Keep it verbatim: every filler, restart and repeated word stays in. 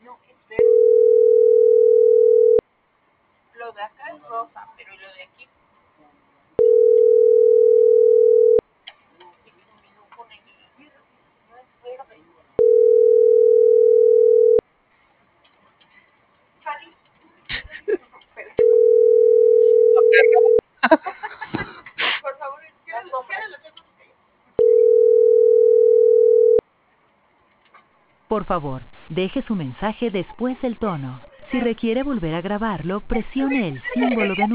Lo de acá es rosa, pero lo de aquí se combinó con el no es verde. Fanny, por favor, las sombras. Por favor, deje su mensaje después del tono. Si requiere volver a grabarlo, presione el símbolo de